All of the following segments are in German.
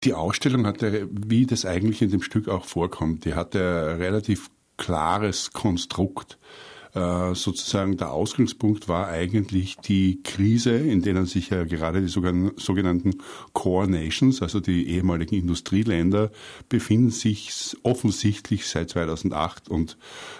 Die Ausstellung hatte, wie das eigentlich in dem Stück auch vorkommt, die hatte ein relativ klares Konstrukt. Sozusagen der Ausgangspunkt war eigentlich die Krise, in denen sich ja gerade die sogenannten Core Nations, also die ehemaligen Industrieländer, befinden sich offensichtlich seit 2008 und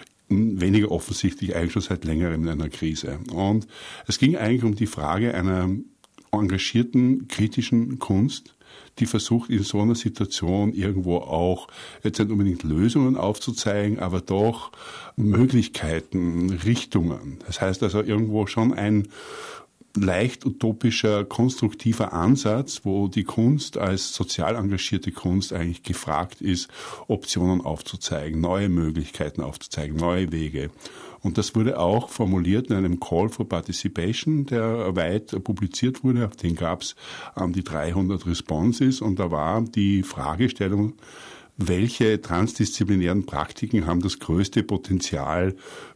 weniger offensichtlich eigentlich schon seit längerem in einer Krise. Und es ging eigentlich um die Frage einer engagierten, kritischen Kunst, die versucht, in so einer Situation irgendwo auch jetzt nicht unbedingt Lösungen aufzuzeigen, aber doch Möglichkeiten, Richtungen. Das heißt also irgendwo schon ein leicht utopischer, konstruktiver Ansatz, wo die Kunst als sozial engagierte Kunst eigentlich gefragt ist, Optionen aufzuzeigen, neue Möglichkeiten aufzuzeigen, neue Wege. Und das wurde auch formuliert in einem Call for Participation, der weit publiziert wurde. Auf den gab es an die 300 Responses und da war die Fragestellung, welche transdisziplinären Praktiken haben das größte Potenzial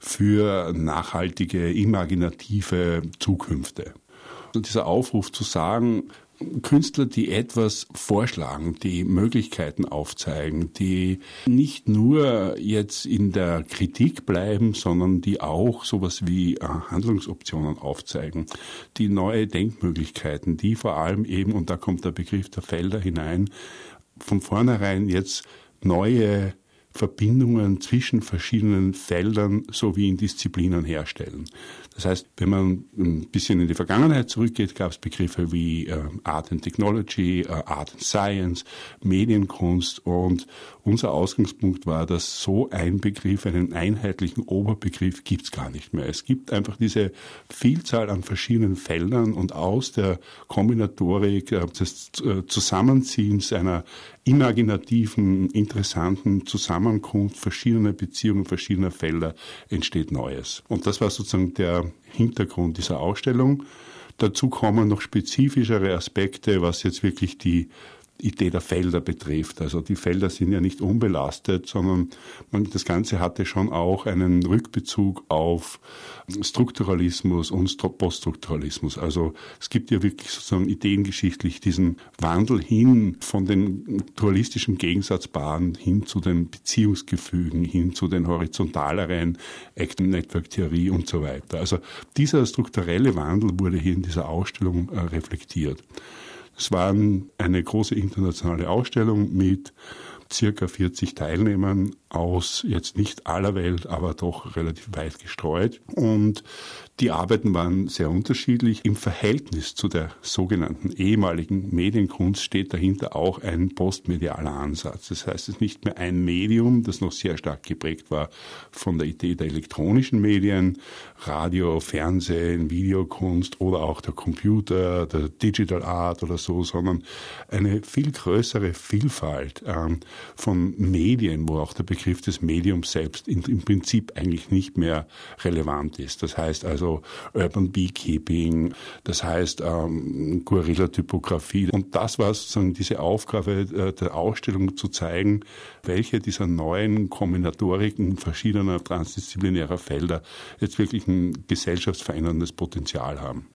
für nachhaltige, imaginative Zukünfte. Und dieser Aufruf zu sagen, Künstler, die etwas vorschlagen, die Möglichkeiten aufzeigen, die nicht nur jetzt in der Kritik bleiben, sondern die auch sowas wie Handlungsoptionen aufzeigen, die neue Denkmöglichkeiten, die vor allem eben, und da kommt der Begriff der Felder hinein, von vornherein jetzt neue Verbindungen zwischen verschiedenen Feldern sowie in Disziplinen herstellen. Das heißt, wenn man ein bisschen in die Vergangenheit zurückgeht, gab es Begriffe wie Art and Technology, Art and Science, Medienkunst und unser Ausgangspunkt war, dass so ein Begriff, einen einheitlichen Oberbegriff gibt's gar nicht mehr. Es gibt einfach diese Vielzahl an verschiedenen Feldern und aus der Kombinatorik des Zusammenziehens einer imaginativen, interessanten Zusammenkunft verschiedener Beziehungen, verschiedener Felder entsteht Neues. Und das war sozusagen der Hintergrund dieser Ausstellung. Dazu kommen noch spezifischere Aspekte, was jetzt wirklich die Idee der Felder betrifft. Also die Felder sind ja nicht unbelastet, sondern das Ganze hatte schon auch einen Rückbezug auf Strukturalismus und Poststrukturalismus. Also es gibt ja wirklich sozusagen ideengeschichtlich diesen Wandel hin von den dualistischen Gegensatzpaaren hin zu den Beziehungsgefügen, hin zu den horizontaleren Active Network Theorie und so weiter. Also dieser strukturelle Wandel wurde hier in dieser Ausstellung reflektiert. Es war eine große internationale Ausstellung mit circa 40 Teilnehmern aus jetzt nicht aller Welt, aber doch relativ weit gestreut. Und die Arbeiten waren sehr unterschiedlich. Im Verhältnis zu der sogenannten ehemaligen Medienkunst steht dahinter auch ein postmedialer Ansatz. Das heißt, es ist nicht mehr ein Medium, das noch sehr stark geprägt war von der Idee der elektronischen Medien, Radio, Fernsehen, Videokunst oder auch der Computer, der Digital Art oder so, sondern eine viel größere Vielfalt von Medien, wo auch der Begriff des Mediums selbst im Prinzip eigentlich nicht mehr relevant ist. Das heißt also Urban Beekeeping, das heißt Guerilla-Typografie. Und das war sozusagen diese Aufgabe der Ausstellung zu zeigen, welche dieser neuen Kombinatoriken verschiedener transdisziplinärer Felder jetzt wirklich ein gesellschaftsveränderndes Potenzial haben.